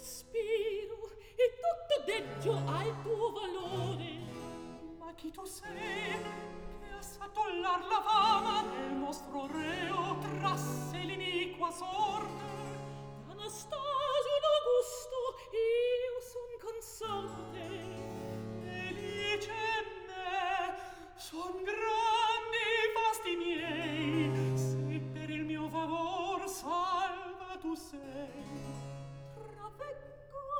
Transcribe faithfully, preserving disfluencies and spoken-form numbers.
respiro e tutto deggio al tuo valore. Ma chi tu sei che a satollar la fama del nostro reo trasse l'iniqua sorte? Anastasio d'Augusto io son consorte. Felice me, son grandi i fasti miei, se per il mio favor salva tu sei. Traveggo